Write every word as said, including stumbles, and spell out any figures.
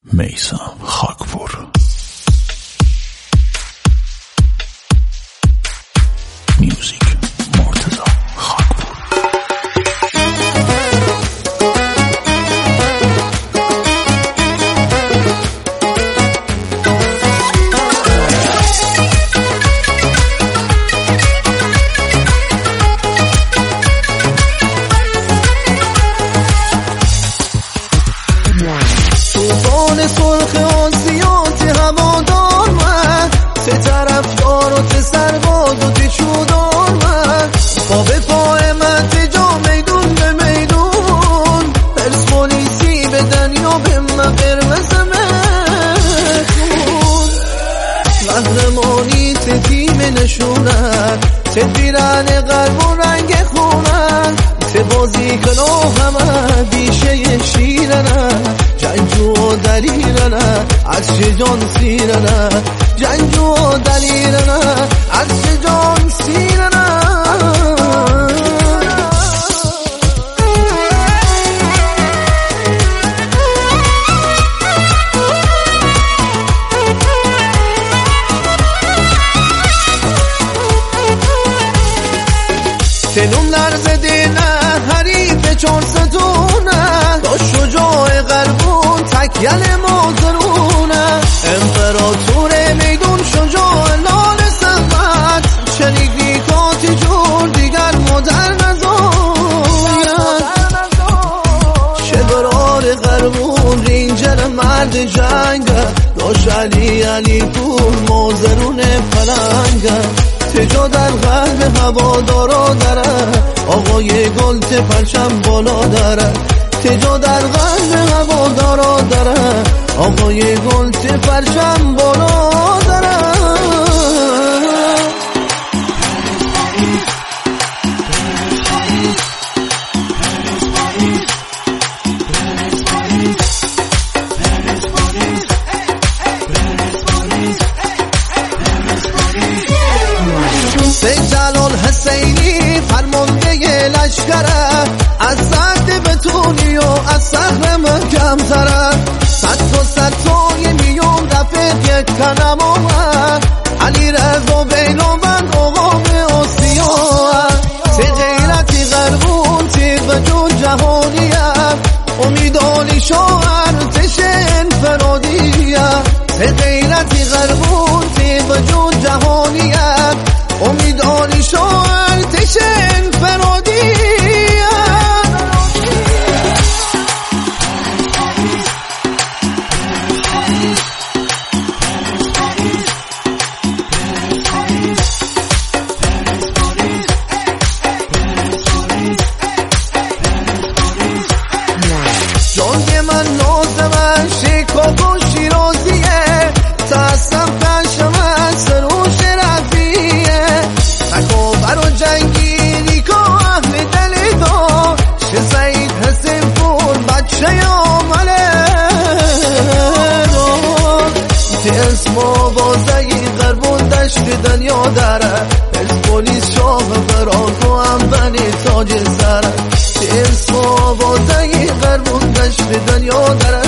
میثم خاکپور. میوزیک مرتضی خاکپور. توفان سرخ آسیات هوادار من، سه طرفدار و ته سرباز و ته چودار من، پا به پای من ته جا میدون به میدون، پرسپولیسی بدن یا به من قرمز مخون، قهرمانی ته تیم نشونن، ته پیرن قلب و رنگ خونن، ته بازی کنو همه بیشه شیرنن، جنجو و دلیرنه عرش جان سیرنه، جنجو و دلیرنه عرش جان سیرنه. تنوم لرزده نه حریف چار ستونه، تا شجاع قلبون تکیل مازرونه، امپراتور میدون شجاع لال سمت، شریک نیکاتی جور دیگر مادر نزاید، شبرار قلبون رینجر مرد جنگه، داش علی علی پور مازرون پلنگه، تجا در قلب هوادارا داره، آقای گل ته پرچم بالا داره، تجا در قلب هوادارا داره، آقای گل ته پرچم بالا داره. سید جلال حسینی فرمانده لشکره، از زرد بتونی و از سهر محکم تره، صد تا صد تای میون رفت یک کنم آمد، علی رضا بیلوبند آقام آسیا، تی غیرتی غربون تی وجود جهانیه، امیدانی شاعر تش انفرادیه، تی غیرتی غربون تی وجود جهانیه، امیدانی شاعر تش انفرادیه. جان من نازمه شیکاگو شیرازیه، تاسم کشم از سروش رفیه، تکابر و جنگیری که اهل دل دا، شه سعید حسین پور بچه عامله دا، تی اسم آوازهی غربون دشت دنیا داره، پرسپولیس شاه براکو هم بنی تاج سره، تی اسم آوازهی غربون دشت دنیا داره.